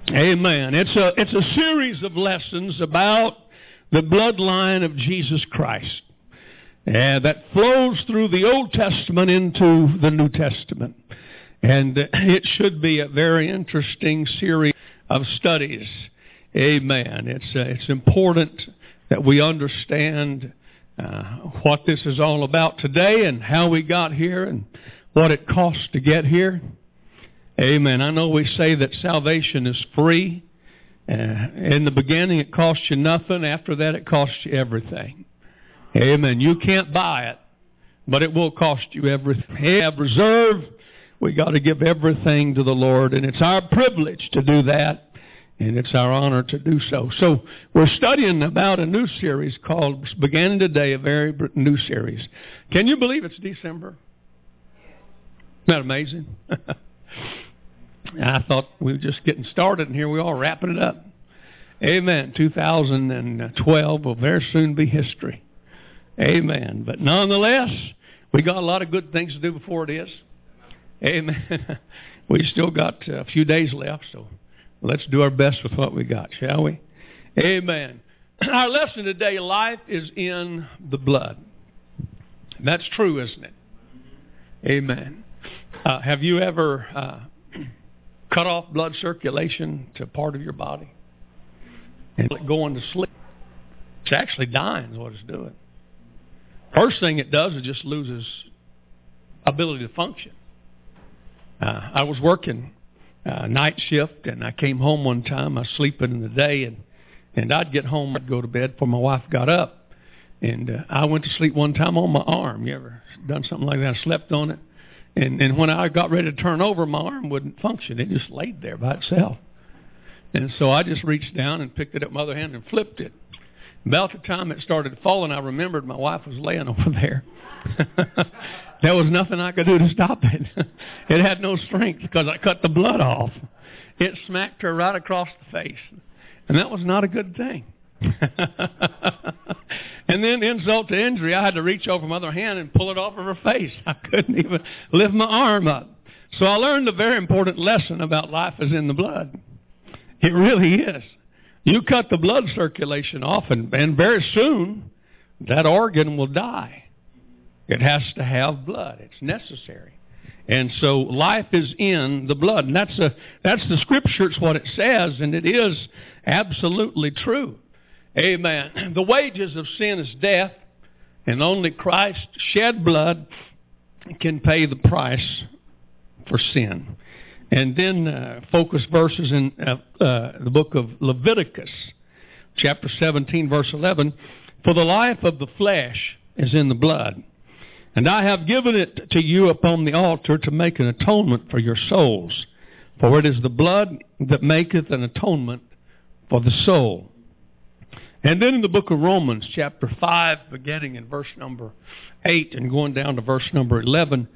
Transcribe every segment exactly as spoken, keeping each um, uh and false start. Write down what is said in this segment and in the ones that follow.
Amen. It's a, it's a series of lessons about the bloodline of Jesus Christ uh, that flows through the Old Testament into the New Testament. And uh, it should be a very interesting series of studies. Amen. It's, uh, it's important that we understand uh, what this is all about today and how we got here and what it costs to get here. Amen. I know we say that salvation is free. Uh, in the beginning, it costs you nothing. After that, it costs you everything. Amen. You can't buy it, but it will cost you everything. We have reserve. We got to give everything to the Lord, and it's our privilege to do that, and it's our honor to do so. So we're studying about a new series called, beginning today, a very new series. Can you believe it's December? Isn't that amazing? I thought we were just getting started, and here we are wrapping it up. Amen. two thousand twelve will very soon be history. Amen. But nonetheless, we got a lot of good things to do before it is. Amen. We still got a few days left, so let's do our best with what we got, shall we? Amen. Our lesson today, life is in the blood. That's true, isn't it? Amen. Uh, have you ever uh, cut off blood circulation to part of your body and going to sleep? It's actually dying is what it's doing. First thing it does is just loses ability to function. Uh, I was working uh, night shift, and I came home one time. I was sleeping in the day, and, and I'd get home, I'd go to bed before my wife got up. And uh, I went to sleep one time on my arm. You ever done something like that? I slept on it. And, and when I got ready to turn over, my arm wouldn't function. It just laid there by itself. And so I just reached down and picked it up with my other hand and flipped it. About the time it started falling, I remembered my wife was laying over there. There was nothing I could do to stop it. It had no strength because I cut the blood off. It smacked her right across the face. And that was not a good thing. And then insult to injury, I had to reach over my other hand and pull it off of her face. I couldn't even lift my arm up. So I learned a very important lesson about life is in the blood. It really is. You cut the blood circulation off, and, and very soon that organ will die. It has to have blood. It's necessary. And so life is in the blood. And that's, a, that's the Scripture. It's what it says, and it is absolutely true. Amen. The wages of sin is death, and only Christ shed blood can pay the price for sin. And then uh, focus verses in uh, uh, the book of Leviticus, chapter seventeen, verse eleven. For the life of the flesh is in the blood, and I have given it to you upon the altar to make an atonement for your souls. For it is the blood that maketh an atonement for the soul. And then in the book of Romans, chapter five, beginning in verse number eight and going down to verse number eleven,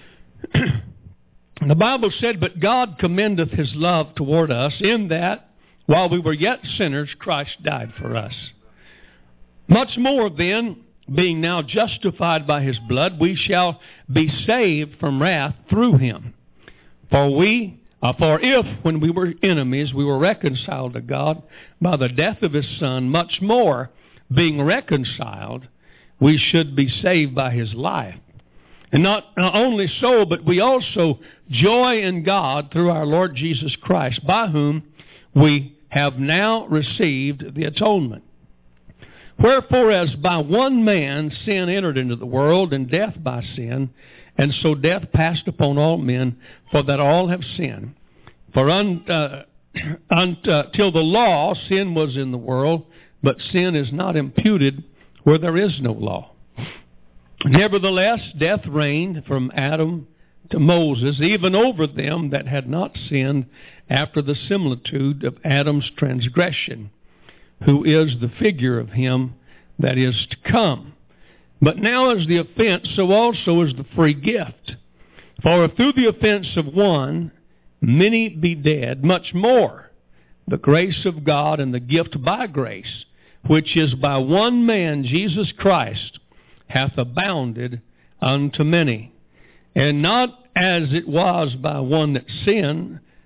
the Bible said, But God commendeth his love toward us, in that, while we were yet sinners, Christ died for us. Much more then, being now justified by his blood, we shall be saved from wrath through him. For we, uh, for if, when we were enemies, we were reconciled to God by the death of his Son, much more, being reconciled, we should be saved by his life. And not, not only so, but we also joy in God through our Lord Jesus Christ, by whom we have now received the atonement. Wherefore, as by one man sin entered into the world, and death by sin, and so death passed upon all men, for that all have sinned. For un, uh, until the law, sin was in the world, but sin is not imputed where there is no law. Nevertheless, death reigned from Adam to Moses, even over them that had not sinned, after the similitude of Adam's transgression, who is the figure of him that is to come. But now is the offense, so also is the free gift. For if through the offense of one many be dead, much more the grace of God and the gift by grace, which is by one man, Jesus Christ, hath abounded unto many. And not as it was by one that sinned,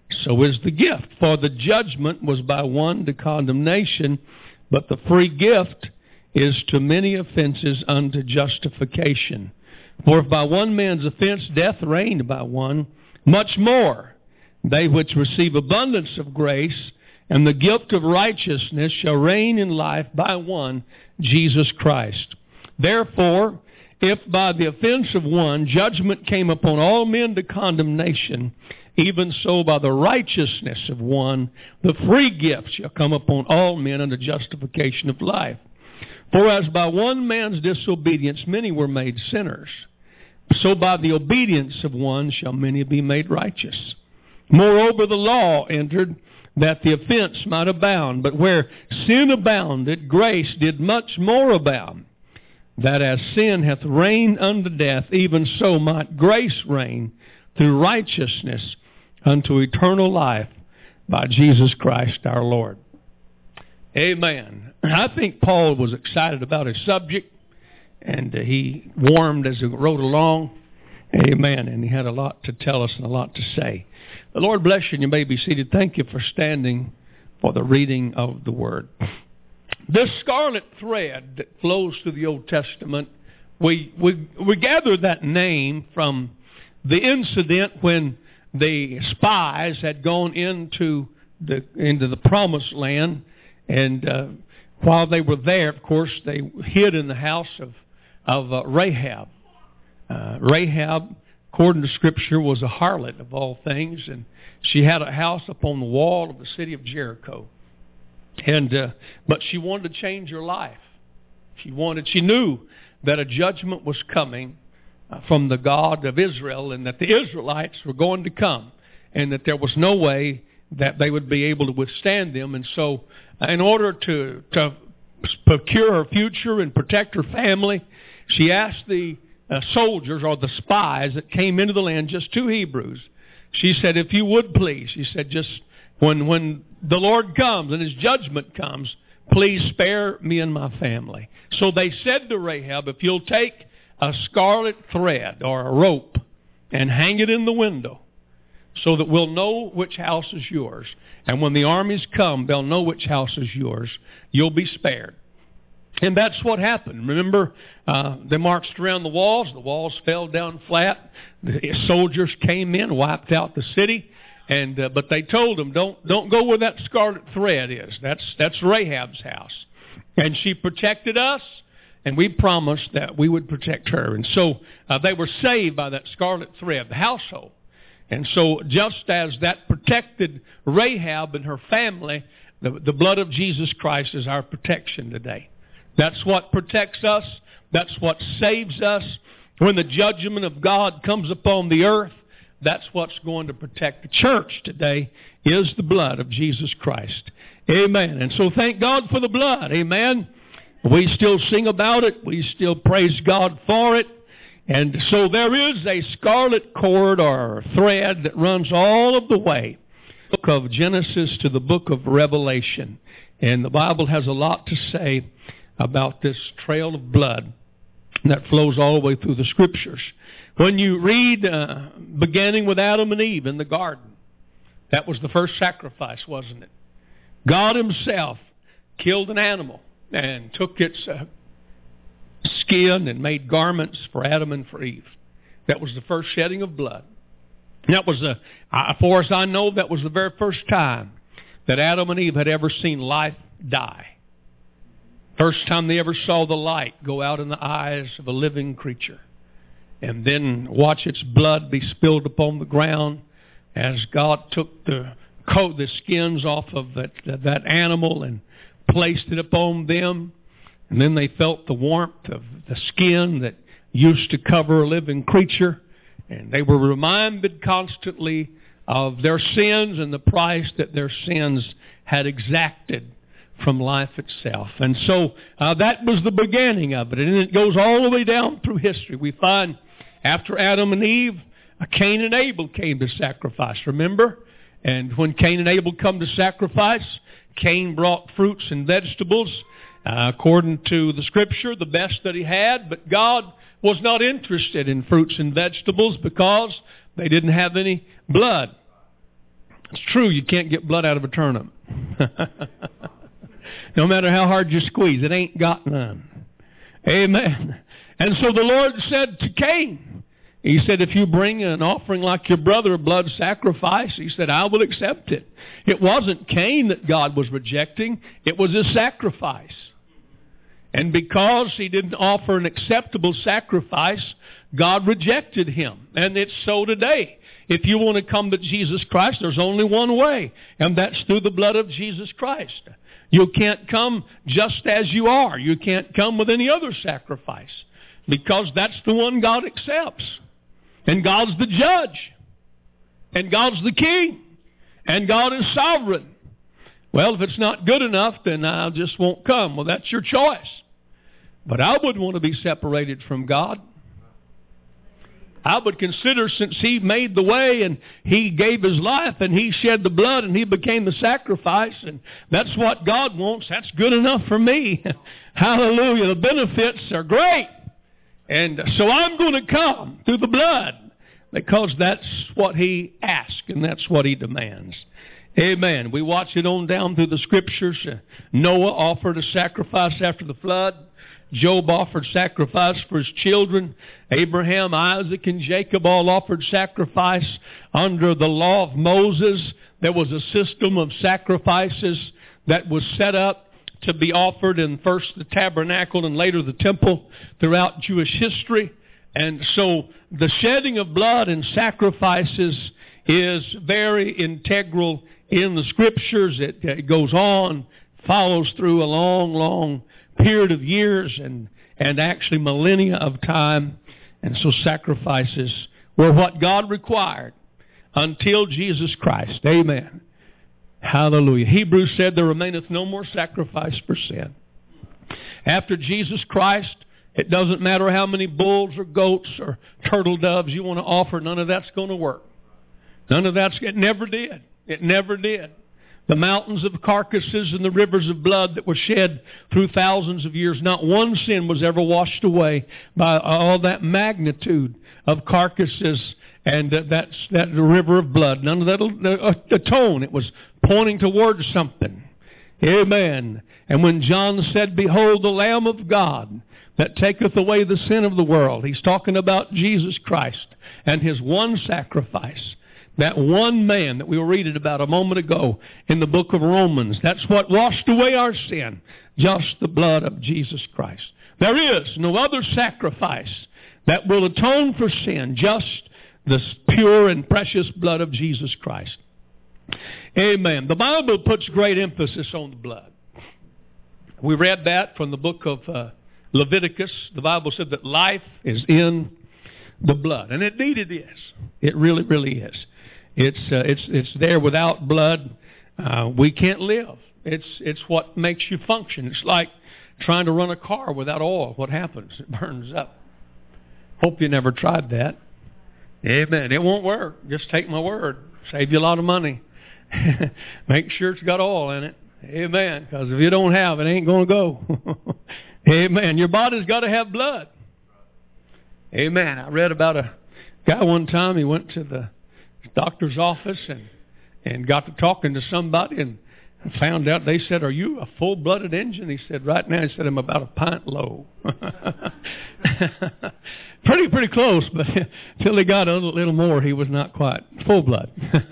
so is the gift. For the judgment was by one to condemnation, but the free gift is to many offenses unto justification. For if by one man's offense death reigned by one, much more they which receive abundance of grace and the gift of righteousness shall reign in life by one, Jesus Christ. Therefore, if by the offense of one judgment came upon all men to condemnation, even so by the righteousness of one the free gift shall come upon all men unto justification of life. For as by one man's disobedience many were made sinners, so by the obedience of one shall many be made righteous. Moreover, the law entered that the offense might abound, but where sin abounded, grace did much more abound, that as sin hath reigned unto death, even so might grace reign through righteousness unto eternal life by Jesus Christ our Lord. Amen. I think Paul was excited about his subject, and uh, he warmed as he wrote along. Amen. And he had a lot to tell us and a lot to say. The Lord bless you, and you may be seated. Thank you for standing for the reading of the Word. This scarlet thread that flows through the Old Testament, we, we, we gather that name from the incident when the spies had gone into the, into the Promised Land. And uh, while they were there, of course, they hid in the house of, of uh, Rahab. Uh, Rahab, according to Scripture, was a harlot of all things, and she had a house upon the wall of the city of Jericho. And uh, but she wanted to change her life. She wanted. She knew that a judgment was coming uh, from the God of Israel, and that the Israelites were going to come, and that there was no way that they would be able to withstand them. And so, uh, in order to to procure her future and protect her family, she asked the uh, soldiers or the spies that came into the land, just two Hebrews. She said, "If you would please," she said, "just when when the Lord comes and His judgment comes, please spare me and my family." So they said to Rahab, "If you'll take a scarlet thread or a rope and hang it in the window, so that we'll know which house is yours. And when the armies come, they'll know which house is yours. You'll be spared." And that's what happened. Remember, uh, they marched around the walls. The walls fell down flat. The soldiers came in, wiped out the city. And uh, but they told them, don't don't go where that scarlet thread is. That's that's Rahab's house. And she protected us, and we promised that we would protect her. And so uh, they were saved by that scarlet thread, the household. And so just as that protected Rahab and her family, the, the blood of Jesus Christ is our protection today. That's what protects us. That's what saves us. When the judgment of God comes upon the earth, that's what's going to protect the church today, is the blood of Jesus Christ. Amen. And so thank God for the blood. Amen. We still sing about it. We still praise God for it. And so there is a scarlet cord or thread that runs all of the way, the book of Genesis to the book of Revelation. And the Bible has a lot to say about this trail of blood that flows all the way through the Scriptures. When you read, uh, beginning with Adam and Eve in the garden, that was the first sacrifice, wasn't it? God Himself killed an animal and took its uh, skin and made garments for Adam and for Eve. That was the first shedding of blood. That was, a, uh, far as I know, that was the very first time that Adam and Eve had ever seen life die. First time they ever saw the light go out in the eyes of a living creature. And then watch its blood be spilled upon the ground as God took the coat, the skins off of that, that animal and placed it upon them. And then they felt the warmth of the skin that used to cover a living creature. And they were reminded constantly of their sins and the price that their sins had exacted from life itself. And so uh, that was the beginning of it. And it goes all the way down through history. We find after Adam and Eve, Cain and Abel came to sacrifice. Remember? And when Cain and Abel come to sacrifice, Cain brought fruits and vegetables, uh, according to the Scripture, the best that he had. But God was not interested in fruits and vegetables because they didn't have any blood. It's true, you can't get blood out of a turnip. No matter how hard you squeeze, it ain't got none. Amen. And so the Lord said to Cain, He said, if you bring an offering like your brother, a blood sacrifice, He said, I will accept it. It wasn't Cain that God was rejecting. It was his sacrifice. And because he didn't offer an acceptable sacrifice, God rejected him. And it's so today. If you want to come to Jesus Christ, there's only one way, and that's through the blood of Jesus Christ. You can't come just as you are. You can't come with any other sacrifice, because that's the one God accepts. And God's the judge. And God's the king. And God is sovereign. Well, if it's not good enough, then I just won't come. Well, that's your choice. But I wouldn't want to be separated from God. I would consider, since He made the way and He gave His life and He shed the blood and He became the sacrifice, and that's what God wants, that's good enough for me. Hallelujah. The benefits are great. And so I'm going to come through the blood, because that's what He asks and that's what He demands. Amen. We watch it on down through the Scriptures. Noah offered a sacrifice after the flood. Job offered sacrifice for his children. Abraham, Isaac, and Jacob all offered sacrifice under the law of Moses. There was a system of sacrifices that was set up to be offered in first the tabernacle and later the temple throughout Jewish history. And so the shedding of blood and sacrifices is very integral in the Scriptures. It, it goes on, follows through a long, long period of years and, and actually millennia of time. And so sacrifices were what God required until Jesus Christ. Amen. Hallelujah. Hebrews said there remaineth no more sacrifice for sin. After Jesus Christ, it doesn't matter how many bulls or goats or turtle doves you want to offer. None of that's going to work. None of that's, it never did. It never did. The mountains of carcasses and the rivers of blood that were shed through thousands of years, not one sin was ever washed away by all that magnitude of carcasses and uh, that's that river of blood. None of that will atone. It was pointing towards something. Amen. And when John said, behold the Lamb of God that taketh away the sin of the world, he's talking about Jesus Christ and His one sacrifice. That one man that we were reading about a moment ago in the book of Romans, that's what washed away our sin, just the blood of Jesus Christ. There is no other sacrifice that will atone for sin, just the pure and precious blood of Jesus Christ. Amen. The Bible puts great emphasis on the blood. We read that from the book of uh, Leviticus. The Bible said that life is in the blood. And indeed it is. It really, really is. It's uh, it's it's there. Without blood, uh, we can't live. It's it's what makes you function. It's like trying to run a car without oil. What happens? It burns up. Hope you never tried that. Amen. It won't work. Just take my word. Save you a lot of money. Make sure it's got oil in it. Amen. Because if you don't have it, it ain't going to go. Amen. Your body's got to have blood. Amen. I read about a guy one time. He went to the doctor's office and and got to talking to somebody and found out, they said, are you a full-blooded engine? He said, right now, he said, I'm about a pint low. pretty, pretty close, but until he got a little, little more, he was not quite full-blood.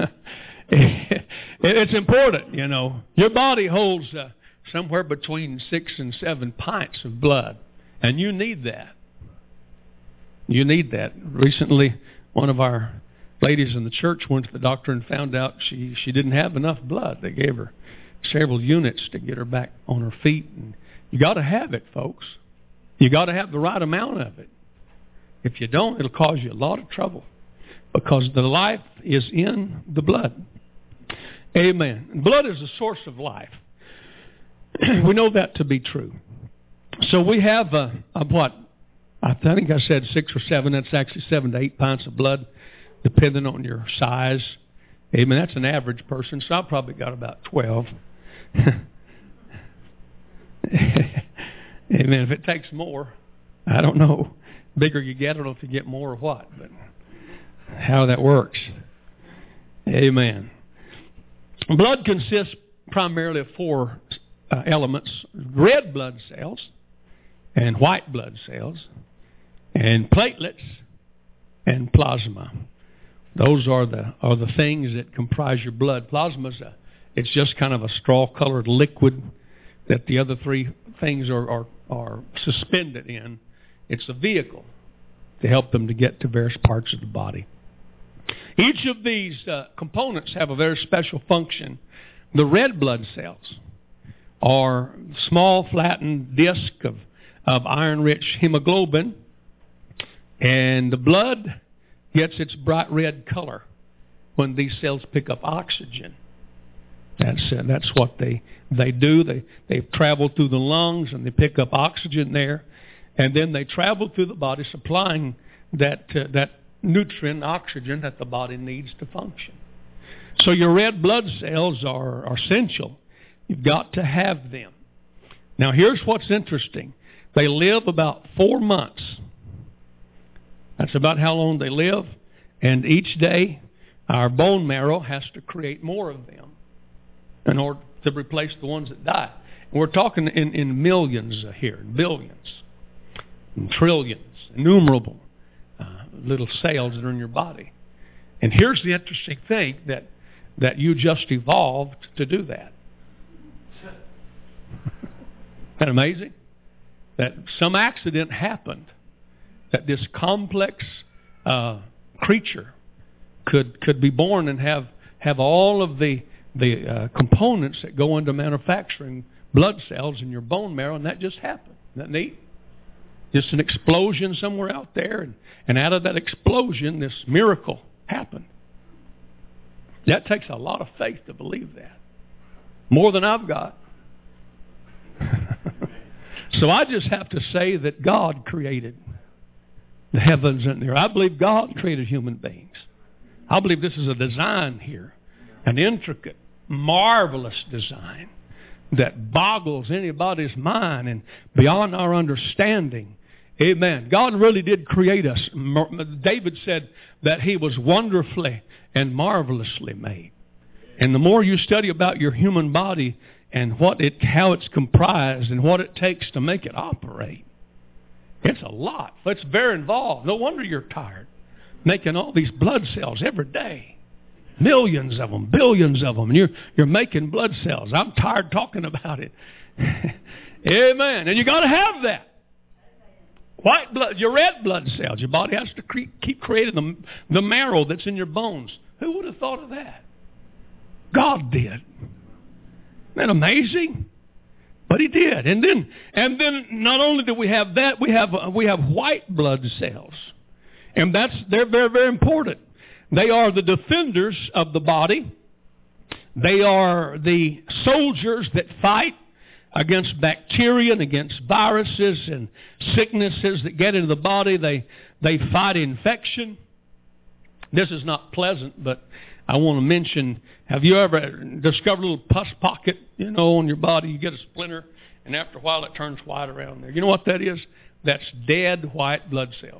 It's important, you know. Your body holds uh, somewhere between six and seven pints of blood, and you need that. You need that. Recently, one of our ladies in the church went to the doctor and found out she, she didn't have enough blood. They gave her several units to get her back on her feet. And you got to have it, folks. You got to have the right amount of it. If you don't, it'll cause you a lot of trouble, because the life is in the blood. Amen. And blood is the source of life. We know that to be true. So we have uh, a, what? I think I said six or seven. That's actually seven to eight pints of blood, depending on your size. Amen. That's an average person, so I probably got about twelve. Amen. If it takes more, I don't know. Bigger you get, I don't know if you get more or what, but how that works. Amen. blood consists primarily of four uh, elements: red blood cells, and white blood cells, and platelets, and plasma. Those are the are the things that comprise your blood. Plasma is a, it's just kind of a straw-colored liquid that the other three things are, are are suspended in. It's a vehicle to help them to get to various parts of the body. Each of these uh, components have a very special function. The red blood cells are small flattened disc of, of iron-rich hemoglobin, and the blood gets its bright red color when these cells pick up oxygen. That's uh, that's what they they do. They they travel through the lungs and they pick up oxygen there, and then they travel through the body, supplying that uh, that nutrient, oxygen, that the body needs to function. So your red blood cells are, are essential. You've got to have them. Now here's what's interesting. They live about four months. That's about how long they live. And each day, our bone marrow has to create more of them in order to replace the ones that die. And we're talking in, in millions here, billions, and trillions, innumerable uh, little cells that are in your body. And here's the interesting thing, that, that you just evolved to do that. Isn't that amazing? That some accident happened, that this complex uh, creature could could be born and have have all of the the uh, components that go into manufacturing blood cells in your bone marrow, and that just happened. Isn't that neat? Just an explosion somewhere out there, and, and out of that explosion, this miracle happened. That takes a lot of faith to believe that. More than I've got. So I just have to say that God created the heavens and the earth. I believe God created human beings. I believe this is a design here, an intricate, marvelous design that boggles anybody's mind and beyond our understanding. Amen. God really did create us. David said that he was wonderfully and marvelously made. And the more you study about your human body and what it, how it's comprised and what it takes to make it operate, it's a lot. It's very involved. No wonder you're tired making all these blood cells every day. Millions of them, billions of them. And you're, you're making blood cells. I'm tired talking about it. Amen. And you got to have that. White blood, your red blood cells. Your body has to cre- keep creating the, the marrow that's in your bones. Who would have thought of that? God did. Isn't that amazing? But he did. And then and then not only do we have that, we have uh, we have white blood cells. And that's they're very, very important. They are the defenders of the body. They are the soldiers that fight against bacteria and against viruses and sicknesses that get into the body. They they fight infection. This is not pleasant, but I want to mention, have you ever discovered a little pus pocket, you know, on your body? You get a splinter, and after a while it turns white around there. You know what that is? That's dead white blood cells.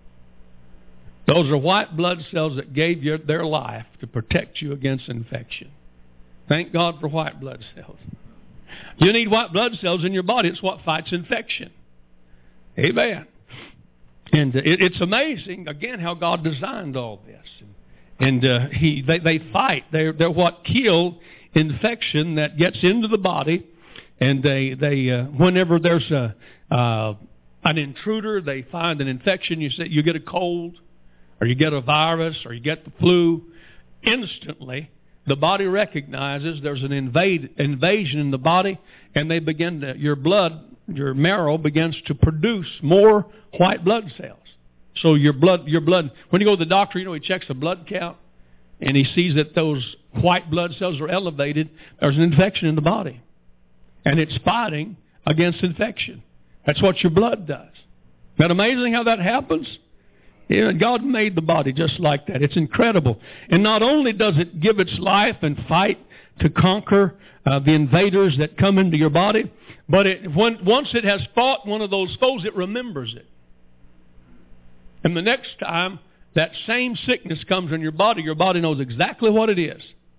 Those are white blood cells that gave you their life to protect you against infection. Thank God for white blood cells. You need white blood cells in your body. It's what fights infection. Amen. And it, it's amazing, again, how God designed all this. And uh, he, they, they fight. They're, they're what kill infection that gets into the body. And they, they uh, whenever there's a uh, an intruder, they find an infection. You say you get a cold, or you get a virus, or you get the flu. Instantly, the body recognizes there's an invade, invasion in the body, and they begin to, your blood, your marrow begins to produce more white blood cells. So your blood, your blood, when you go to the doctor, you know, he checks the blood count, and he sees that those white blood cells are elevated. There's an infection in the body, and it's fighting against infection. That's what your blood does. Isn't that amazing how that happens? Yeah, God made the body just like that. It's incredible. And not only does it give its life and fight to conquer uh, the invaders that come into your body, but it, when, once it has fought one of those foes, it remembers it. And the next time that same sickness comes in your body, your body knows exactly what it is.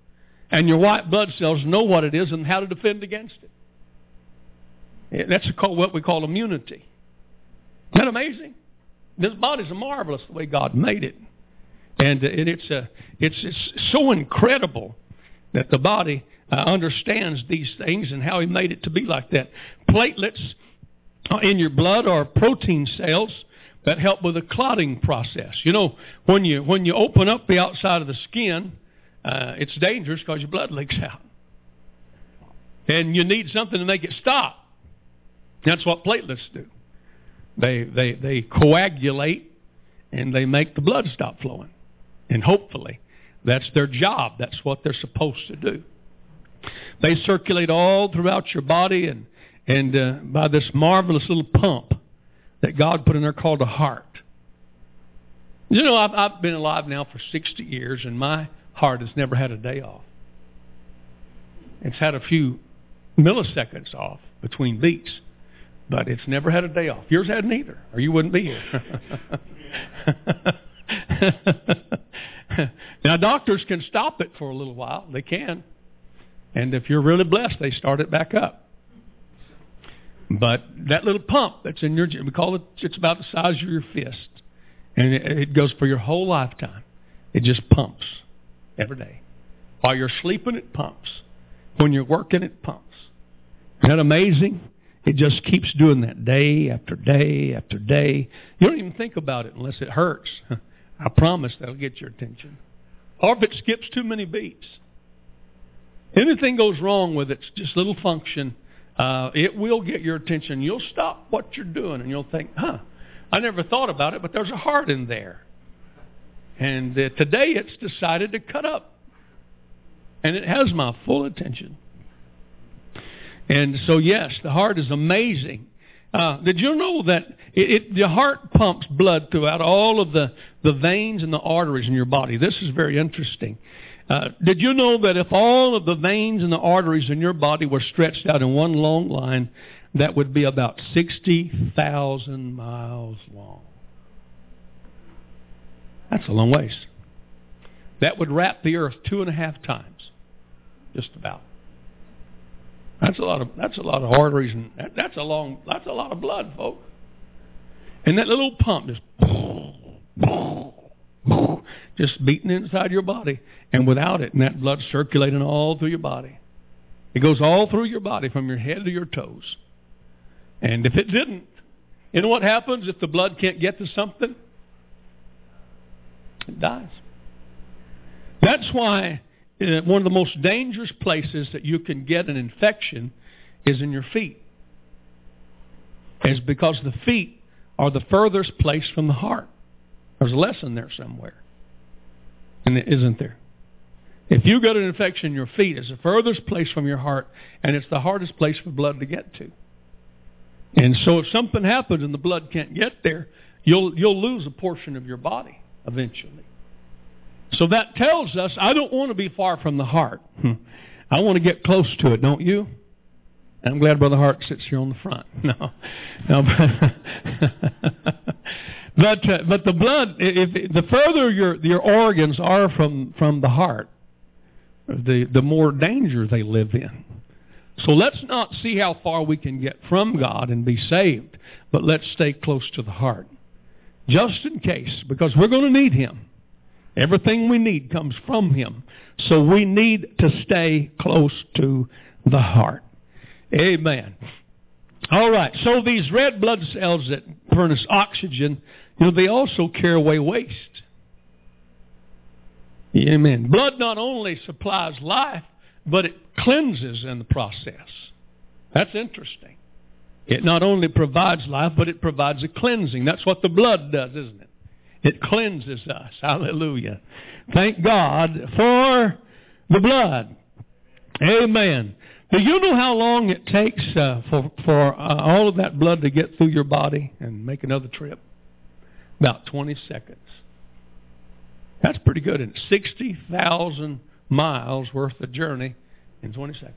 And your white blood cells know what it is and how to defend against it. That's what we call immunity. Isn't that amazing? This body's marvelous the way God made it. And it's, a, it's, it's so incredible that the body uh, understands these things and how He made it to be like that. Platelets in your blood are protein cells that help with the clotting process. You know, when you when you open up the outside of the skin, uh, it's dangerous because your blood leaks out. And you need something to make it stop. That's what platelets do. They they they coagulate and they make the blood stop flowing. And hopefully that's their job. That's what they're supposed to do. They circulate all throughout your body and, and uh, by this marvelous little pump that God put in there called a heart. You know, I've, I've been alive now for sixty years, and my heart has never had a day off. It's had a few milliseconds off between beats, but it's never had a day off. Yours hadn't either, or you wouldn't be here. Now, doctors can stop it for a little while. They can. And if you're really blessed, they start it back up. But that little pump that's in your, we call it, it's about the size of your fist. And it, it goes for your whole lifetime. It just pumps every day. While you're sleeping, it pumps. When you're working, it pumps. Isn't that amazing? It just keeps doing that day after day after day. You don't even think about it unless it hurts. I promise that'll get your attention. Or if it skips too many beats. Anything goes wrong with its just little function, uh, it will get your attention. You'll stop what you're doing and you'll think, huh, I never thought about it, but there's a heart in there. And uh, today it's decided to cut up. And it has my full attention. And so, yes, the heart is amazing. Uh, did you know that it, it, the heart pumps blood throughout all of the, the veins and the arteries in your body? This is very interesting. Uh, did you know that if all of the veins and the arteries in your body were stretched out in one long line, that would be about sixty thousand miles long? That's a long ways. That would wrap the earth two and a half times, just about. That's a lot of that's a lot of arteries, and that, that's a long that's a lot of blood, folks. And that little pump just just beating inside your body, and without it, and that blood circulating all through your body. It goes all through your body from your head to your toes. And if it didn't, you know what happens if the blood can't get to something? It dies. That's why uh, one of the most dangerous places that you can get an infection is in your feet. It's because the feet are the furthest place from the heart. There's a lesson there somewhere. And it isn't there. If you got an infection in your feet, it's the furthest place from your heart, and it's the hardest place for blood to get to. And so if something happens and the blood can't get there, you'll you'll lose a portion of your body eventually. So that tells us, I don't want to be far from the heart. I want to get close to it, don't you? And I'm glad Brother Hart sits here on the front. No, no, but, but, uh, but the blood, if, the further your your organs are from, from the heart, the the more danger they live in. So let's not see how far we can get from God and be saved, but let's stay close to the heart. Just in case, because we're going to need Him. Everything we need comes from Him. So we need to stay close to the heart. Amen. All right, so these red blood cells that furnish oxygen, you know, they also carry away waste. Amen. Blood not only supplies life, but it cleanses in the process. That's interesting. It not only provides life, but it provides a cleansing. That's what the blood does, isn't it? It cleanses us. Hallelujah. Thank God for the blood. Amen. Do you know how long it takes uh, for, for uh, all of that blood to get through your body and make another trip? About twenty seconds. That's pretty good. And sixty thousand miles worth of journey in twenty seconds.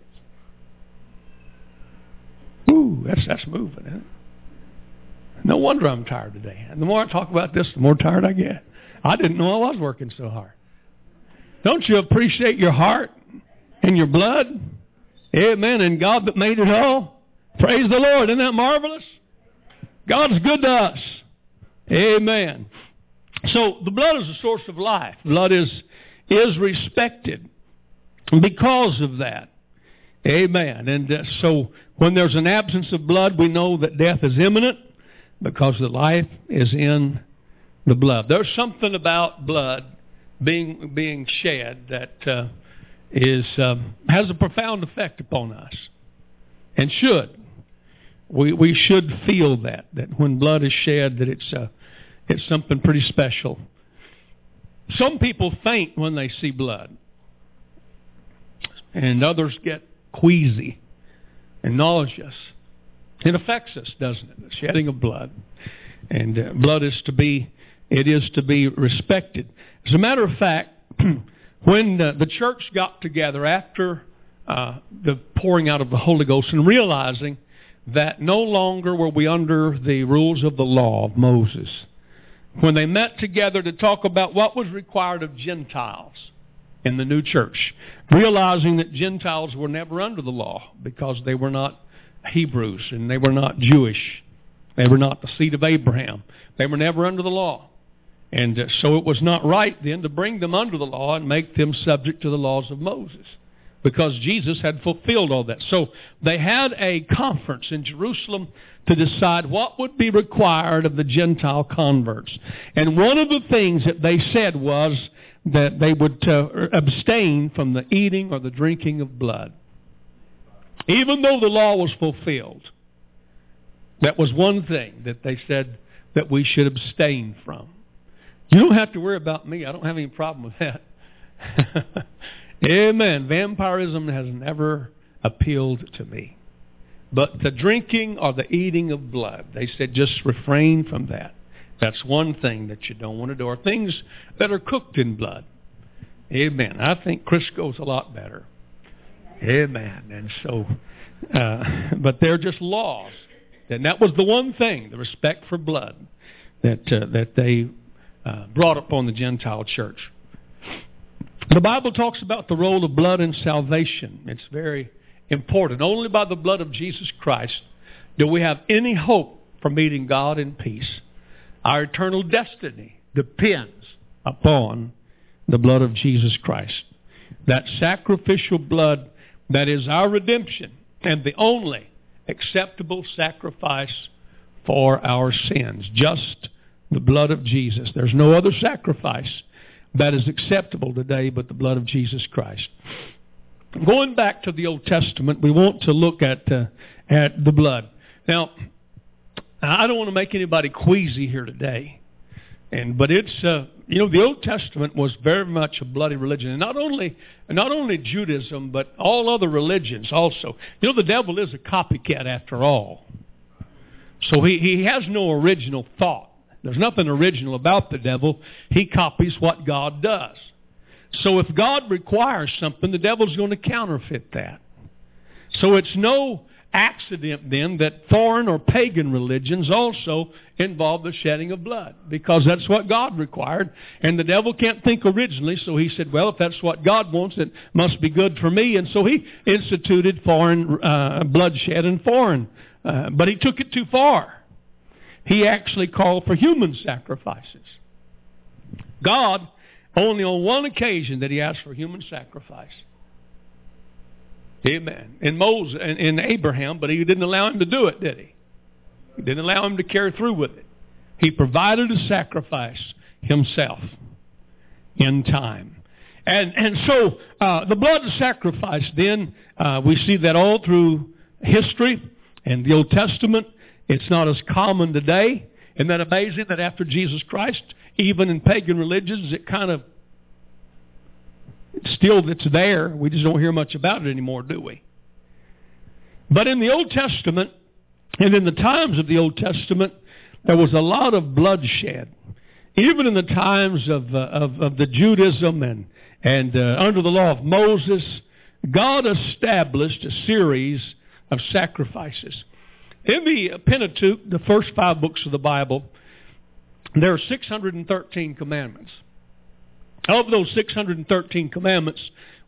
Ooh, that's, that's moving, isn't it? No wonder I'm tired today. And the more I talk about this, the more tired I get. I didn't know I was working so hard. Don't you appreciate your heart? and your blood. Amen. And God that made it all. Praise the Lord. Isn't that marvelous? God's good to us. Amen. So the blood is a source of life. Blood is, is respected because of that. Amen. And uh, so when there's an absence of blood, we know that death is imminent because the life is in the blood. There's something about blood being being shed that uh, is um, has a profound effect upon us, and should. We we should feel that that when blood is shed, that it's uh, it's something pretty special. Some people faint when they see blood, and others get queasy and nauseous. It affects us, doesn't it? The shedding of blood, and uh, blood is to be it is to be respected. As a matter of fact, when uh, the church got together after uh, the pouring out of the Holy Ghost and realizing that no longer were we under the rules of the law of Moses, when they met together to talk about what was required of Gentiles in the new church, realizing that Gentiles were never under the law because they were not Hebrews and they were not Jewish. They were not the seed of Abraham. They were never under the law. And uh, so it was not right then to bring them under the law and make them subject to the laws of Moses, because Jesus had fulfilled all that. So they had a conference in Jerusalem to decide what would be required of the Gentile converts. And one of the things that they said was that they would uh, abstain from the eating or the drinking of blood. Even though the law was fulfilled, that was one thing that they said that we should abstain from. You don't have to worry about me. I don't have any problem with that. Amen. Vampirism has never appealed to me. But the drinking or the eating of blood, they said just refrain from that. That's one thing that you don't want to do. Or things that are cooked in blood. Amen. I think Crisco's a lot better. Amen. And so, uh, but they're just laws. And that was the one thing, the respect for blood, that uh, that they uh, brought upon the Gentile church. The Bible talks about the role of blood in salvation. It's very important. Only by the blood of Jesus Christ do we have any hope for meeting God in peace. Our eternal destiny depends upon the blood of Jesus Christ. That sacrificial blood that is our redemption and the only acceptable sacrifice for our sins. Just the blood of Jesus. There's no other sacrifice that is acceptable today but the blood of Jesus Christ. Going back to the Old Testament, we want to look at uh, at the blood. Now, I don't want to make anybody queasy here today, and but it's uh, you know the Old Testament was very much a bloody religion, and not only not only Judaism but all other religions also. You know the devil is a copycat after all, so he he has no original thought. There's nothing original about the devil. He copies what God does. So if God requires something, the devil's going to counterfeit that. So it's no accident then that foreign or pagan religions also involve the shedding of blood, because that's what God required. And the devil can't think originally, so he said, well, if that's what God wants, it must be good for me. And so he instituted foreign uh, bloodshed and foreign. Uh, but he took it too far. He actually called for human sacrifices. God, only on one occasion did he ask for human sacrifice. Amen. In Moses and in Abraham, but he didn't allow him to do it, did he? He didn't allow him to carry through with it. He provided a sacrifice himself in time. And and so uh, the blood sacrifice, then, uh, we see that all through history and the Old Testament. It's not as common today. Isn't that amazing that after Jesus Christ, even in pagan religions, it kind of, still it's there. We just don't hear much about it anymore, do we? But in the Old Testament, and in the times of the Old Testament, there was a lot of bloodshed. Even in the times of, uh, of, of the Judaism and, and uh, under the law of Moses, God established a series of sacrifices. In the Pentateuch, the first five books of the Bible, there are six hundred thirteen commandments. Of those six hundred thirteen commandments,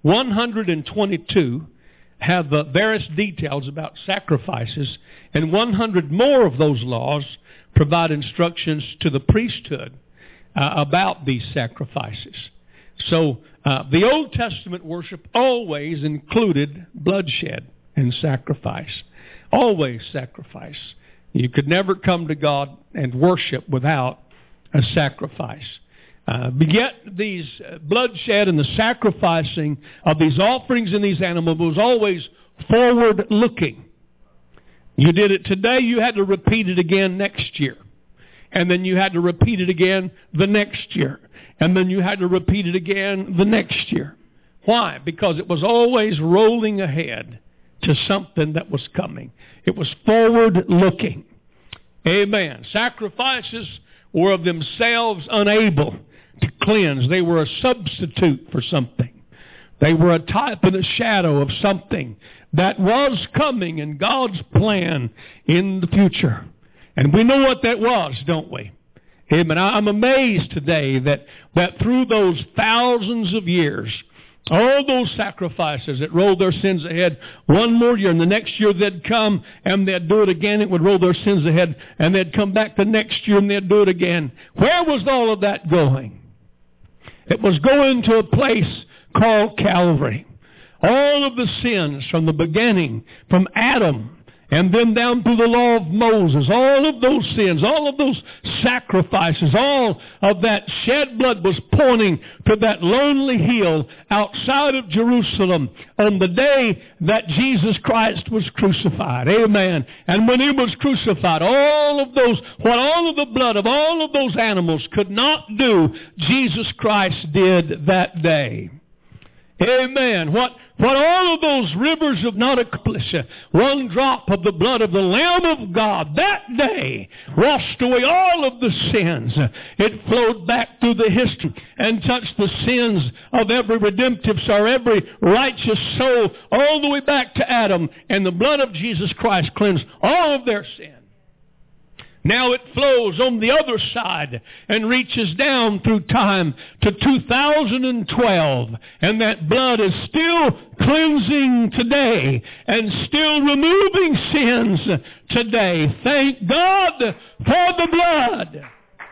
one hundred twenty-two have uh, various details about sacrifices, and one hundred more of those laws provide instructions to the priesthood uh, about these sacrifices. So uh, the Old Testament worship always included bloodshed and sacrifice. Always sacrifice. You could never come to God and worship without a sacrifice. Uh, but yet these uh, bloodshed and the sacrificing of these offerings and these animals was always forward-looking. You did it today, you had to repeat it again next year. And then you had to repeat it again the next year. And then you had to repeat it again the next year. Why? Because it was always rolling ahead to something that was coming. It was forward-looking. Amen. Sacrifices were of themselves unable to cleanse. They were a substitute for something. They were a type and a shadow of something that was coming in God's plan in the future. And we know what that was, don't we? Amen. I'm amazed today that, that through those thousands of years, all those sacrifices that rolled their sins ahead one more year, and the next year they'd come and they'd do it again. It would roll their sins ahead, and they'd come back the next year and they'd do it again. Where was all of that going? It was going to a place called Calvary. All of the sins from the beginning, from Adam, and then down through the law of Moses, all of those sins, all of those sacrifices, all of that shed blood was pointing to that lonely hill outside of Jerusalem on the day that Jesus Christ was crucified. Amen. And when he was crucified, all of those, what all of the blood of all of those animals could not do, Jesus Christ did that day. Amen. What What all of those rivers have not accomplished, one drop of the blood of the Lamb of God that day washed away all of the sins. It flowed back through the history and touched the sins of every redemptive soul, every righteous soul, all the way back to Adam. And the blood of Jesus Christ cleansed all of their sins. Now it flows on the other side and reaches down through time to two thousand twelve. And that blood is still cleansing today and still removing sins today. Thank God for the blood.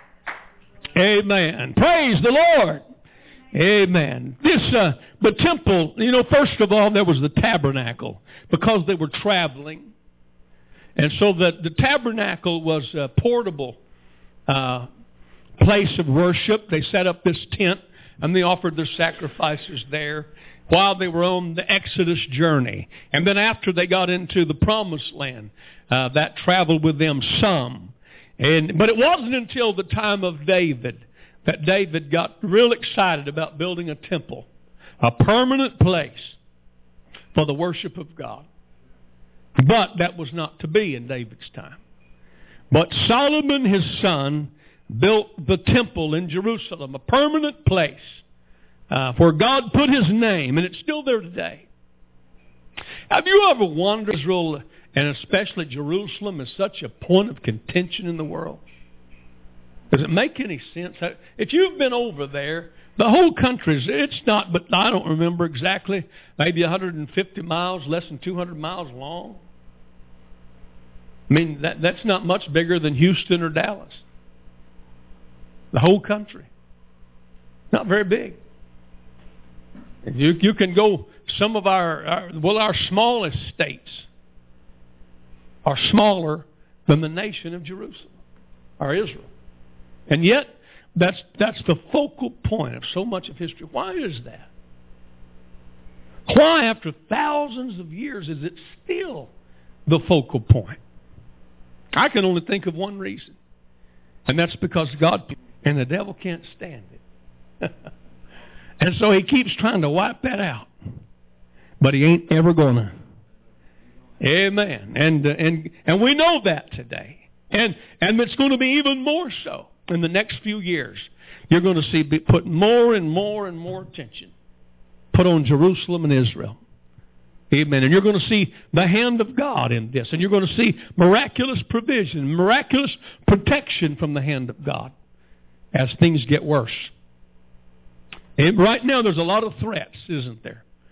Amen. Praise the Lord. Amen. This, uh, the temple, you know, first of all, there was the tabernacle because they were traveling. And so the, the tabernacle was a portable uh, place of worship. They set up this tent and they offered their sacrifices there while they were on the Exodus journey. And then after they got into the promised land, uh, that traveled with them some. And but it wasn't until the time of David that David got real excited about building a temple, a permanent place for the worship of God. But that was not to be in David's time. But Solomon, his son, built the temple in Jerusalem, a permanent place uh, where God put his name, and it's still there today. Have you ever wondered, Israel, and especially Jerusalem, is such a point of contention in the world? Does it make any sense? If you've been over there, the whole country, is, it's not, but I don't remember exactly, maybe one hundred fifty miles, less than two hundred miles long. I mean, that, that's not much bigger than Houston or Dallas. The whole country. Not very big. You, you can go, some of our, our, well, our smallest states are smaller than the nation of Jerusalem, or Israel. And yet, that's, that's the focal point of so much of history. Why is that? Why, after thousands of years, is it still the focal point? I can only think of one reason. And that's because God and the devil can't stand it. And so he keeps trying to wipe that out. But he ain't ever gonna. Amen. And uh, and and we know that today. And and it's going to be even more so in the next few years. You're going to see be put more and more and more attention put on Jerusalem and Israel. Amen. And you're going to see the hand of God in this. And you're going to see miraculous provision, miraculous protection from the hand of God as things get worse. And right now there's a lot of threats, isn't there?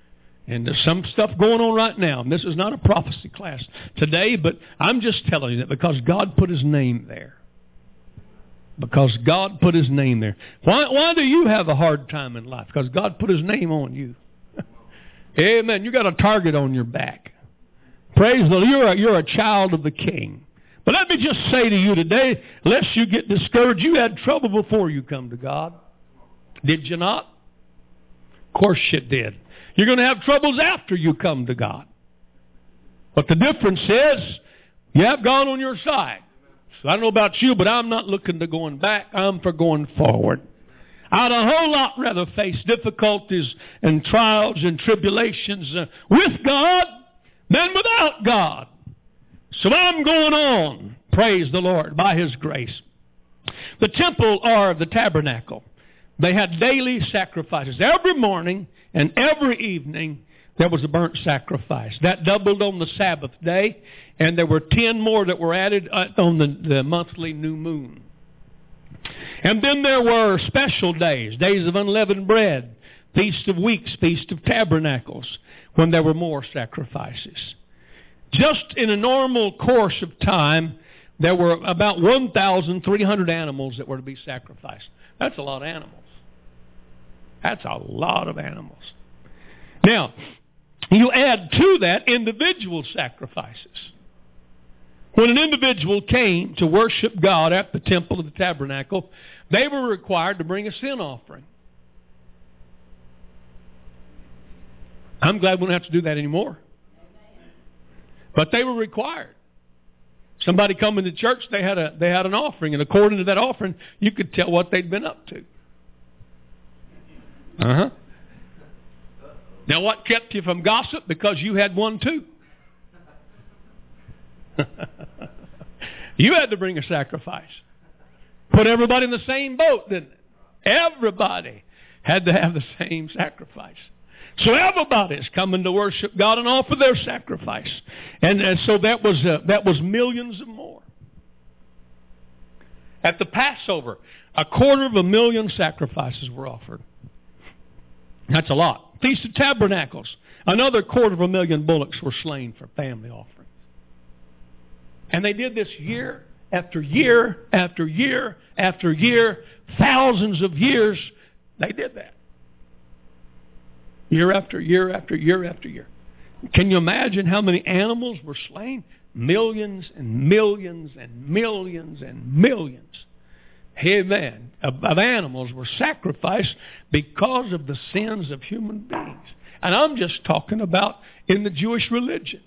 And there's some stuff going on right now. And this is not a prophecy class today, but I'm just telling you that because God put His name there. Because God put His name there. Why, why do you have a hard time in life? Because God put His name on you. Amen. You got a target on your back. Praise the Lord. You're a, you're a child of the King. But let me just say to you today, lest you get discouraged, you had trouble before you come to God. Did you not? Of course you did. You're going to have troubles after you come to God. But the difference is, you have God on your side. So I don't know about you, but I'm not looking to going back. I'm for going forward. I'd a whole lot rather face difficulties and trials and tribulations uh, with God than without God. So I'm going on, praise the Lord, by His grace. The temple or the tabernacle, they had daily sacrifices. Every morning and every evening there was a burnt sacrifice. That doubled on the Sabbath day, and there were ten more that were added on the, the monthly new moon. And then there were special days, days of unleavened bread, Feast of Weeks, Feast of Tabernacles, when there were more sacrifices. Just in a normal course of time, there were about one thousand three hundred animals that were to be sacrificed. That's a lot of animals. That's a lot of animals. Now, you add to that individual sacrifices. When an individual came to worship God at the temple of the tabernacle, they were required to bring a sin offering. I'm glad we don't have to do that anymore. But they were required. Somebody coming to church, they had a they had an offering, and according to that offering, you could tell what they'd been up to. Uh-huh. Now, what kept you from gossip? Because you had one too. You had to bring a sacrifice. Put everybody in the same boat, didn't it? Everybody had to have the same sacrifice. So everybody's coming to worship God and offer their sacrifice. And, and so that was uh, that was millions and more. At the Passover, a quarter of a million sacrifices were offered. That's a lot. Feast of Tabernacles, another quarter of a million bullocks were slain for family offerings. And they did this year after year after year after year, thousands of years, they did that. Year after year after year after year. Can you imagine how many animals were slain? Millions and millions and millions and millions. Amen. Of, of animals were sacrificed because of the sins of human beings. And I'm just talking about in the Jewish religion.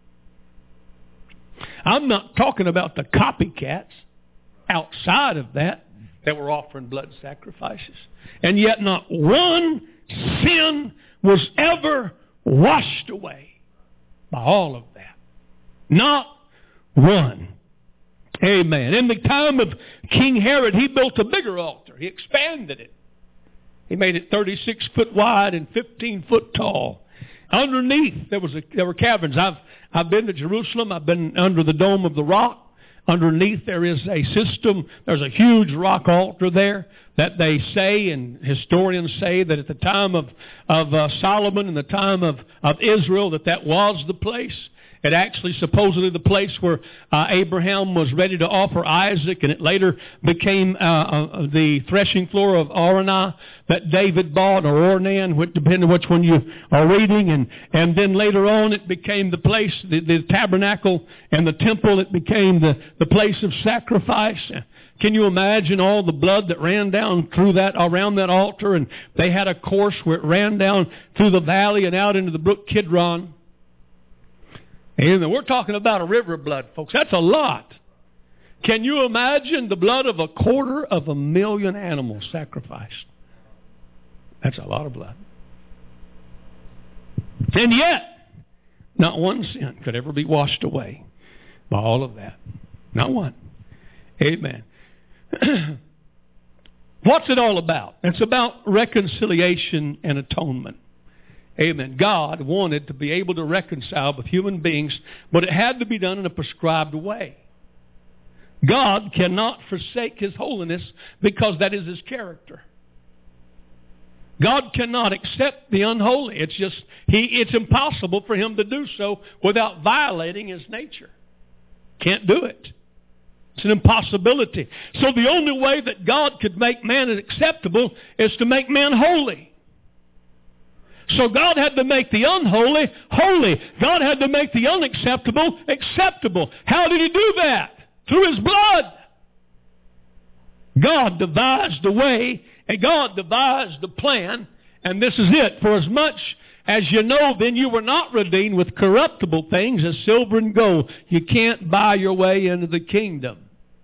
I'm not talking about the copycats outside of that that were offering blood sacrifices. And yet not one sin was ever washed away by all of that. Not one. Amen. In the time of King Herod, he built a bigger altar. He expanded it. He made it thirty-six foot wide and fifteen foot tall. Underneath, there was a, there were caverns. I've I've been to Jerusalem. I've been under the Dome of the Rock. Underneath there is a system. There's a huge rock altar there that they say, and historians say, that at the time of, of uh, Solomon and the time of, of Israel, that that was the place. It actually supposedly the place where uh, Abraham was ready to offer Isaac, and it later became uh, uh, the threshing floor of Araunah that David bought, or Ornan, depending on which one you are reading. And, and then later on it became the place, the, the tabernacle and the temple, it became the, the place of sacrifice. Can you imagine all the blood that ran down through that, around that altar? And they had a course where it ran down through the valley and out into the brook Kidron. And we're talking about a river of blood, folks. That's a lot. Can you imagine the blood of a quarter of a million animals sacrificed? That's a lot of blood. And yet, not one sin could ever be washed away by all of that. Not one. Amen. What's it all about? It's about reconciliation and atonement. Amen. God wanted to be able to reconcile with human beings, but it had to be done in a prescribed way. God cannot forsake His holiness because that is His character. God cannot accept the unholy. It's just, he, it's impossible for him to do so without violating his nature. Can't do it. It's an impossibility. So the only way that God could make man acceptable is to make man holy. So God had to make the unholy holy. God had to make the unacceptable acceptable. How did he do that? Through his blood. God devised a way, and God devised the plan, and this is it. For as much as you know, then you were not redeemed with corruptible things as silver and gold. You can't buy your way into the kingdom.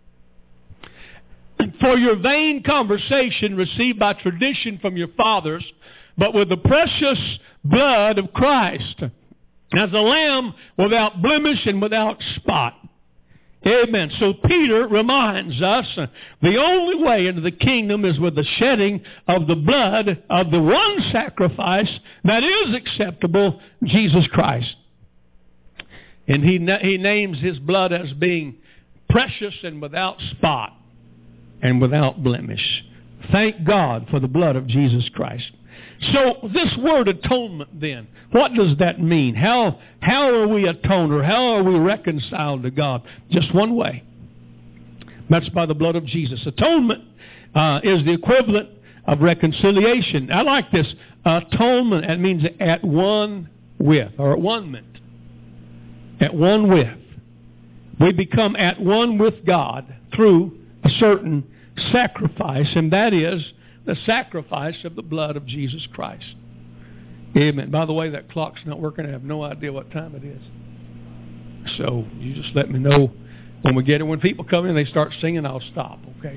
For your vain conversation received by tradition from your fathers, but with the precious blood of Christ, as a lamb without blemish and without spot. Amen. So Peter reminds us uh, the only way into the kingdom is with the shedding of the blood of the one sacrifice that is acceptable, Jesus Christ. And he, na- he names his blood as being precious and without spot and without blemish. Thank God for the blood of Jesus Christ. So this word atonement then, what does that mean? How, how are we atoned, or how are we reconciled to God? Just one way. That's by the blood of Jesus. Atonement uh, is the equivalent of reconciliation. I like this. Atonement, that means at one with, or at one ment. At one with. We become at one with God through a certain sacrifice, and that is the sacrifice of the blood of Jesus Christ. Amen. By the way, that clock's not working. I have no idea what time it is. So you just let me know when we get it. When people come in and they start singing, I'll stop, okay?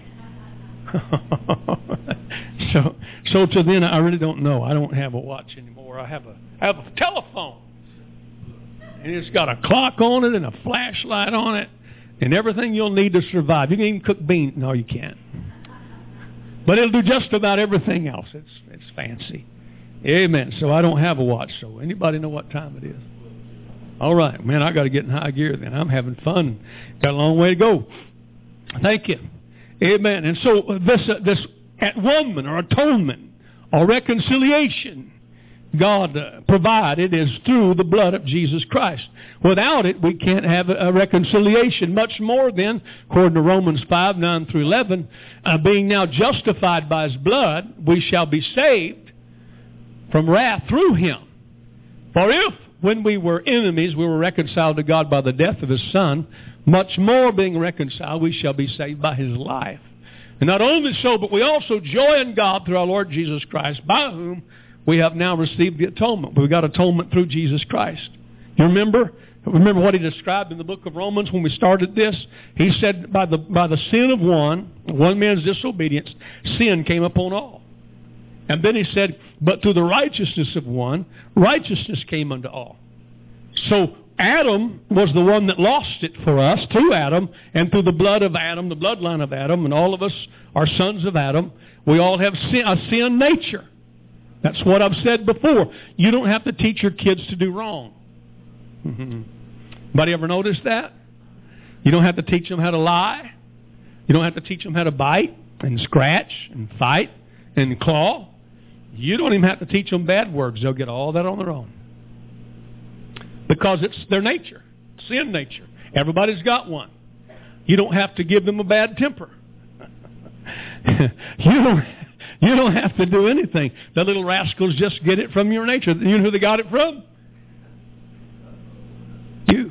so so to then, I really don't know. I don't have a watch anymore. I have a I have a telephone. And it's got a clock on it and a flashlight on it and everything you'll need to survive. You can even cook beans. No, you can't. But it'll do just about everything else. It's it's fancy. Amen. So I don't have a watch. So anybody know what time it is? All right. Man, I got to get in high gear then. I'm having fun. Got a long way to go. Thank you. Amen. And so this uh, this at-one-ment or atonement or reconciliation God uh, provided is through the blood of Jesus Christ. Without it, we can't have a, a reconciliation. Much more then, according to Romans five, nine through eleven, uh, being now justified by his blood, we shall be saved from wrath through him. For if, when we were enemies, we were reconciled to God by the death of his Son, much more being reconciled, we shall be saved by his life. And not only so, but we also joy in God through our Lord Jesus Christ, by whom we have now received the atonement. We got atonement through Jesus Christ. You remember? Remember what he described in the book of Romans when we started this? He said, by the by the sin of one, one man's disobedience, sin came upon all. And then he said, but through the righteousness of one, righteousness came unto all. So Adam was the one that lost it for us through Adam, and through the blood of Adam, the bloodline of Adam, and all of us are sons of Adam. We all have sin, a sin nature. That's what I've said before. You don't have to teach your kids to do wrong. Anybody ever notice that? You don't have to teach them how to lie. You don't have to teach them how to bite and scratch and fight and claw. You don't even have to teach them bad words. They'll get all that on their own. Because it's their nature. Sin nature. Everybody's got one. You don't have to give them a bad temper. you don't... You don't have to do anything. The little rascals just get it from your nature. You know who they got it from? You.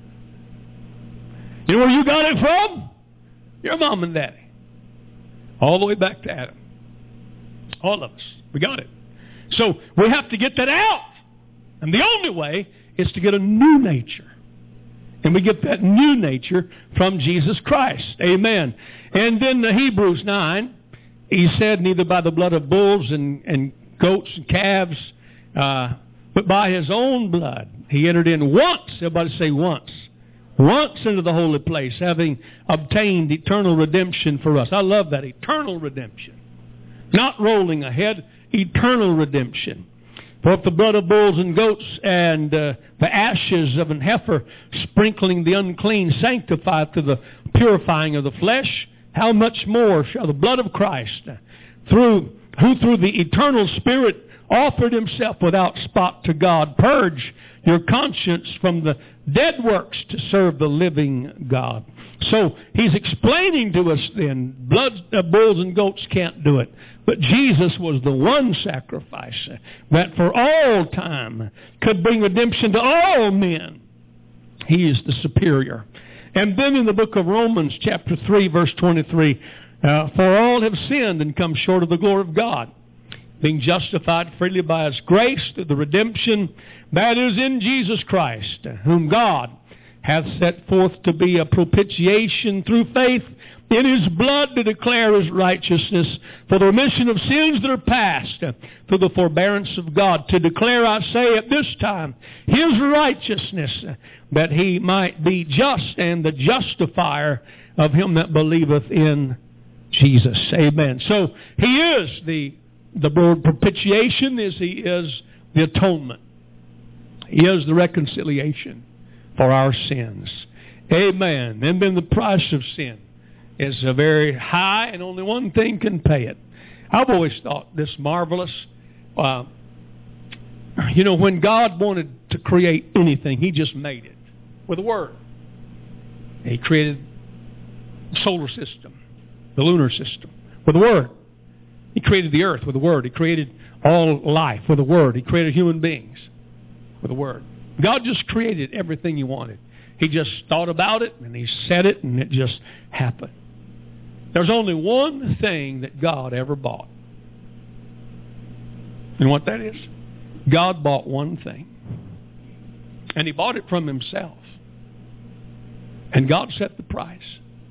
You know where you got it from? Your mom and daddy. All the way back to Adam. All of us. We got it. So we have to get that out. And the only way is to get a new nature. And we get that new nature from Jesus Christ. Amen. And then the Hebrews nine. He said, neither by the blood of bulls and, and goats and calves, uh, but by his own blood. He entered in once, everybody say once, once into the holy place, having obtained eternal redemption for us. I love that, eternal redemption. Not rolling ahead, eternal redemption. For if the blood of bulls and goats and uh, the ashes of an heifer sprinkling the unclean sanctify to the purifying of the flesh, how much more shall the blood of Christ, through who through the eternal Spirit offered himself without spot to God. Purge your conscience from the dead works to serve the living God. So he's explaining to us then, blood, uh, bulls and goats can't do it. But Jesus was the one sacrifice that for all time could bring redemption to all men. He is the superior. And then in the book of Romans chapter three verse twenty-three, uh, for all have sinned and come short of the glory of God, being justified freely by his grace through the redemption that is in Jesus Christ, whom God hath set forth to be a propitiation through faith in his blood to declare his righteousness for the remission of sins that are past through the forbearance of God, to declare, I say, at this time his righteousness, that he might be just and the justifier of him that believeth in Jesus. Amen. So he is the the word propitiation, is he is the atonement. He is the reconciliation for our sins. Amen. And then the price of sin is a very high, and only one thing can pay it. I've always thought this marvelous. Uh, you know, when God wanted to create anything, he just made it with a word. He created the solar system, the lunar system, with a word. He created the earth with a word. He created all life with a word. He created human beings with a word. God just created everything he wanted. He just thought about it, and he said it, and it just happened. There's only one thing that God ever bought. You know what that is? God bought one thing. And he bought it from himself. And God set the price.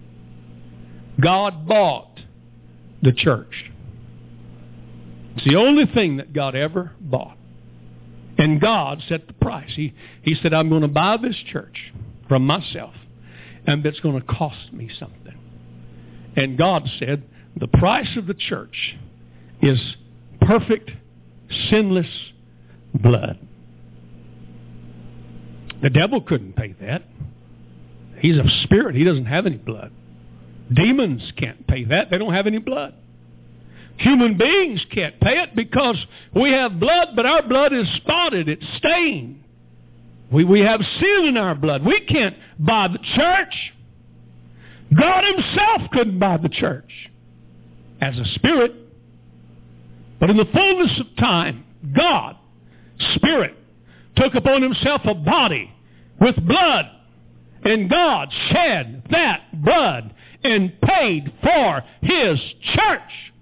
God bought the church. It's the only thing that God ever bought. And God set the price. He, he said, I'm going to buy this church from myself, and it's going to cost me something. And God said, the price of the church is perfect, sinless blood. The devil couldn't pay that. He's a spirit. He doesn't have any blood. Demons can't pay that. They don't have any blood. Human beings can't pay it because we have blood, but our blood is spotted. It's stained. We, we have sin in our blood. We can't buy the church. God himself couldn't buy the church as a spirit. But in the fullness of time, God, Spirit, took upon himself a body with blood. And God shed that blood and paid for his church.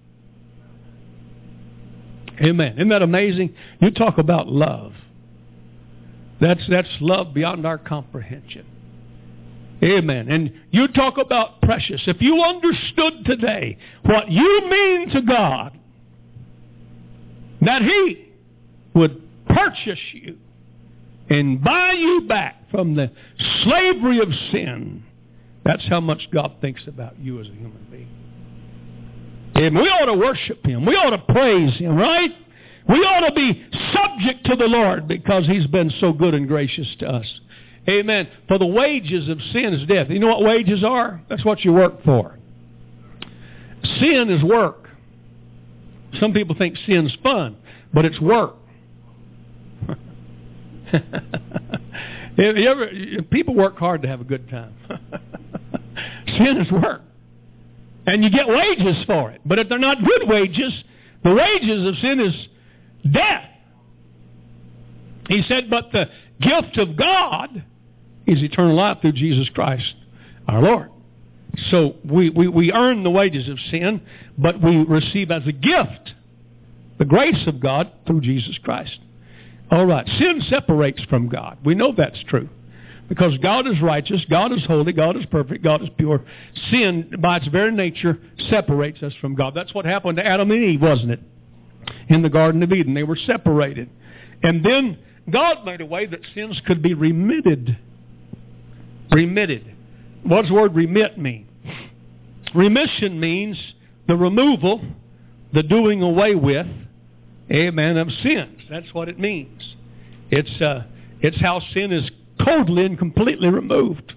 Amen. Isn't that amazing? You talk about love. That's, that's love beyond our comprehension. Amen. And you talk about precious. If you understood today what you mean to God, that he would purchase you and buy you back from the slavery of sin, that's how much God thinks about you as a human being. And we ought to worship him. We ought to praise him, right? We ought to be subject to the Lord because he's been so good and gracious to us. Amen. For the wages of sin is death. You know what wages are? That's what you work for. Sin is work. Some people think sin's fun, but it's work. you ever, people work hard to have a good time. Sin is work. And you get wages for it. But if they're not good wages, the wages of sin is death. He said, but the gift of God is eternal life through Jesus Christ our Lord. So we, we, we earn the wages of sin, but we receive as a gift the grace of God through Jesus Christ. All right, sin separates from God. We know that's true. Because God is righteous, God is holy, God is perfect, God is pure. Sin, by its very nature, separates us from God. That's what happened to Adam and Eve, wasn't it? In the Garden of Eden. They were separated. And then God made a way that sins could be remitted. Remitted. What does the word remit mean? Remission means the removal, the doing away with, amen, of sins. That's what it means. It's, uh, it's how sin is totally and completely removed.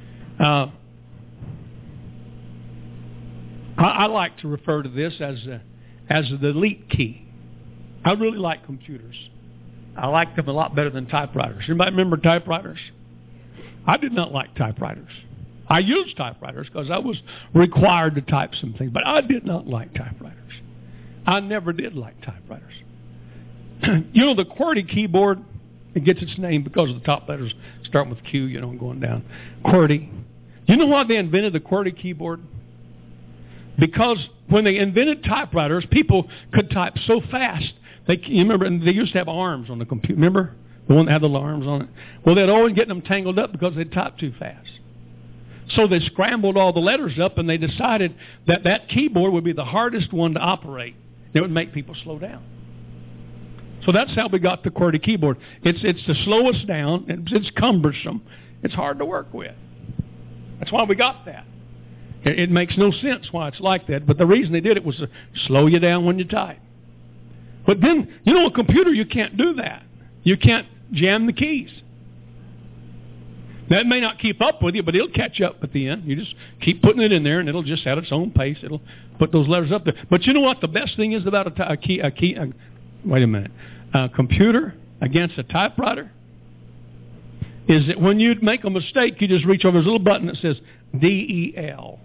Uh, I, I like to refer to this as uh, as a delete key. I really like computers. I like them a lot better than typewriters. Anybody remember typewriters? I did not like typewriters. I used typewriters because I was required to type some things, but I did not like typewriters. I never did like typewriters. You know, the QWERTY keyboard, it gets its name because of the top letters starting with Q, you know, and going down. QWERTY. You know why they invented the QWERTY keyboard? Because when they invented typewriters, people could type so fast. They, you remember, they used to have arms on the computer. Remember? The one that had the arms on it? Well, they'd always get them tangled up because they'd type too fast. So they scrambled all the letters up, and they decided that that keyboard would be the hardest one to operate. It would make people slow down. So that's how we got the QWERTY keyboard. It's it's to slow us down. It's, it's cumbersome. It's hard to work with. That's why we got that. It, it makes no sense why it's like that, but the reason they did it was to slow you down when you type. But then, you know, a computer, you can't do that. You can't jam the keys. That may not keep up with you, but it'll catch up at the end. You just keep putting it in there, and it'll just at its own pace. It'll put those letters up there. But you know what? The best thing is about a, ty- a key, a key. A, wait a minute. A computer against a typewriter is that when you make a mistake, you just reach over this little button that says D E L,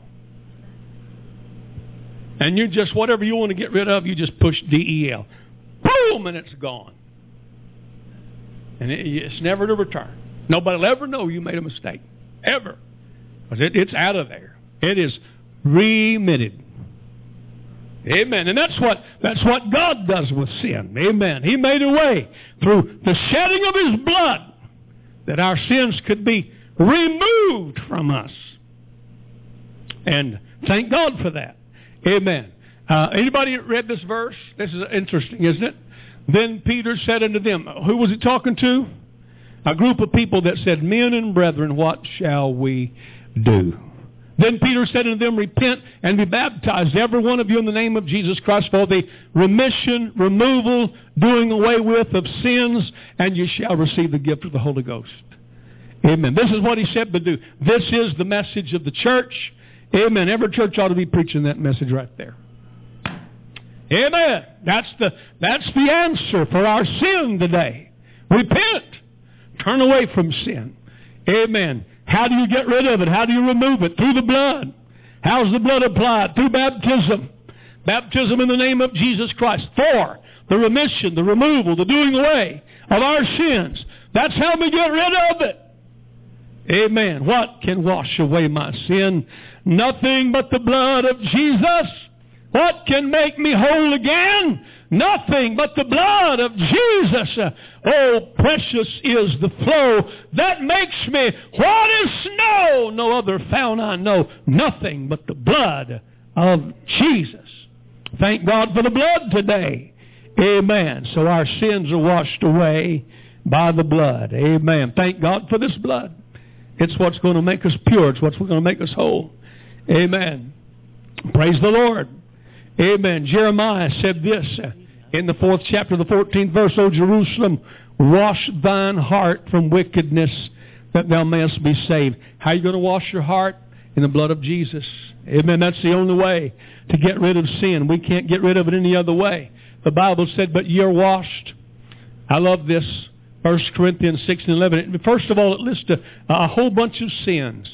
and you just whatever you want to get rid of, you just push D E L. Boom, and it's gone, and it, it's never to return. Nobody will ever know you made a mistake, ever. Because it, it's out of there. It is remitted. Amen. And that's what that's what God does with sin. Amen. He made a way through the shedding of His blood that our sins could be removed from us. And thank God for that. Amen. Uh, anybody read this verse? This is interesting, isn't it? Then Peter said unto them, who was he talking to? A group of people that said, men and brethren, what shall we do? Then Peter said unto them, repent and be baptized, every one of you, in the name of Jesus Christ, for the remission, removal, doing away with of sins, and you shall receive the gift of the Holy Ghost. Amen. This is what he said to do. This is the message of the church. Amen. Every church ought to be preaching that message right there. Amen. That's the, that's the answer for our sin today. Repent. Turn away from sin. Amen. How do you get rid of it? How do you remove it? Through the blood. How's the blood applied? Through baptism. Baptism in the name of Jesus Christ. For the remission, the removal, the doing away of our sins. That's how we get rid of it. Amen. What can wash away my sin? Nothing but the blood of Jesus. What can make me whole again? Nothing but the blood of Jesus. Oh, precious is the flow that makes me white as snow. No other found I know. Nothing but the blood of Jesus. Thank God for the blood today. Amen. So our sins are washed away by the blood. Amen. Thank God for this blood. It's what's going to make us pure. It's what's going to make us whole. Amen. Praise the Lord. Amen. Jeremiah said this in the fourth chapter, the fourteenth verse, O Jerusalem, wash thine heart from wickedness, that thou mayest be saved. How are you going to wash your heart? In the blood of Jesus. Amen. That's the only way to get rid of sin. We can't get rid of it any other way. The Bible said, but ye are washed. I love this. First Corinthians six and eleven. First of all, it lists a, a whole bunch of sins.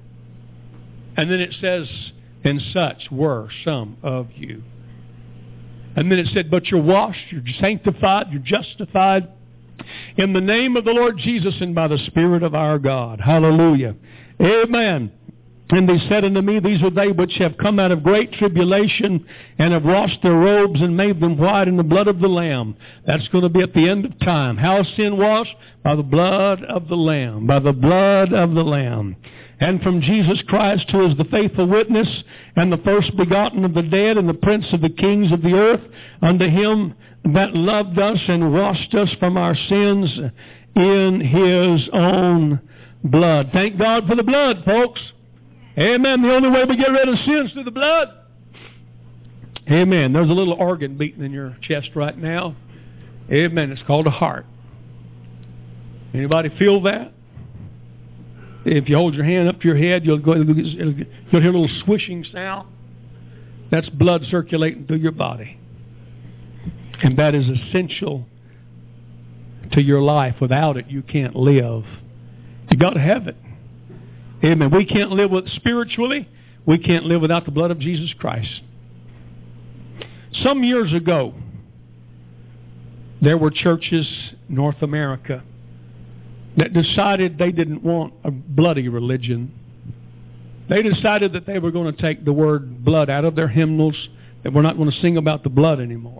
And then it says, and such were some of you. And then it said, but you're washed, you're sanctified, you're justified in the name of the Lord Jesus and by the Spirit of our God. Hallelujah. Amen. And they said unto me, these are they which have come out of great tribulation and have washed their robes and made them white in the blood of the Lamb. That's going to be at the end of time. How is sin washed? By the blood of the Lamb. By the blood of the Lamb. And from Jesus Christ, who is the faithful witness and the first begotten of the dead and the prince of the kings of the earth, unto him that loved us and washed us from our sins in his own blood. Thank God for the blood, folks. Amen. The only way we get rid of sin is through the blood. Amen. There's a little organ beating in your chest right now. Amen. It's called a heart. Anybody feel that? If you hold your hand up to your head, you'll go. You'll hear a little swishing sound. That's blood circulating through your body. And that is essential to your life. Without it, you can't live. You got to have it. Amen. We can't live with spiritually. We can't live without the blood of Jesus Christ. Some years ago, there were churches in North America that decided they didn't want a bloody religion. They decided that they were going to take the word blood out of their hymnals, that we're not going to sing about the blood anymore.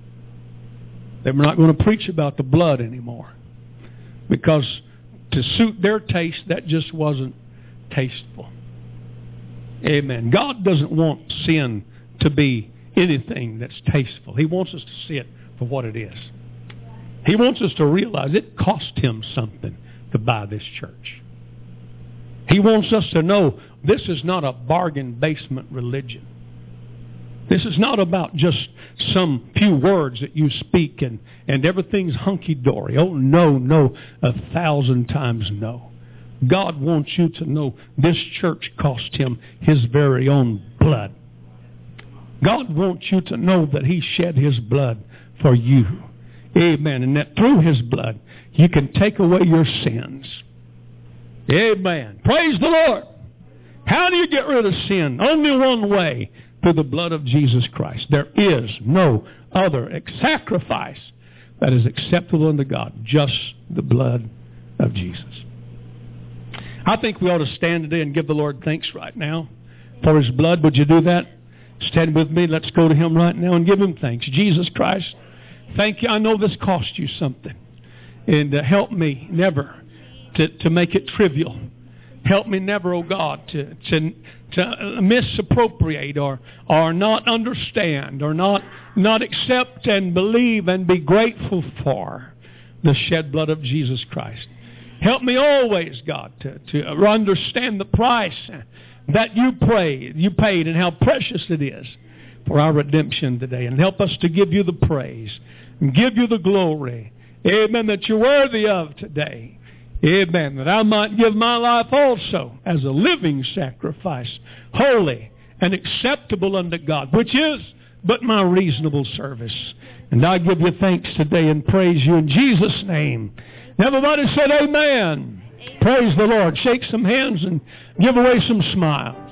They were not going to preach about the blood anymore. Because to suit their taste, that just wasn't tasteful. Amen. God doesn't want sin to be anything that's tasteful. He wants us to see it for what it is. He wants us to realize it cost Him something to buy this church. He wants us to know this is not a bargain basement religion. This is not about just some few words that you speak and, and everything's hunky-dory. Oh, no, no, a thousand times no. God wants you to know this church cost Him His very own blood. God wants you to know that He shed His blood for you. Amen. And that through His blood, you can take away your sins. Amen. Praise the Lord. How do you get rid of sin? Only one way. Through the blood of Jesus Christ. There is no other sacrifice that is acceptable unto God. Just the blood of Jesus. I think we ought to stand today and give the Lord thanks right now for His blood. Would you do that? Stand with me. Let's go to Him right now and give Him thanks. Jesus Christ, thank you. I know this cost you something. And uh, help me never to, to make it trivial. Help me never, oh God, to, to, to misappropriate or, or not understand or not, not accept and believe and be grateful for the shed blood of Jesus Christ. Help me always, God, to, to understand the price that you paid, you paid and how precious it is for our redemption today. And help us to give you the praise and give you the glory, amen, that you're worthy of today. Amen. That I might give my life also as a living sacrifice, holy and acceptable unto God, which is but my reasonable service. And I give you thanks today and praise you in Jesus' name. Everybody said amen. Amen. Praise the Lord. Shake some hands and give away some smiles.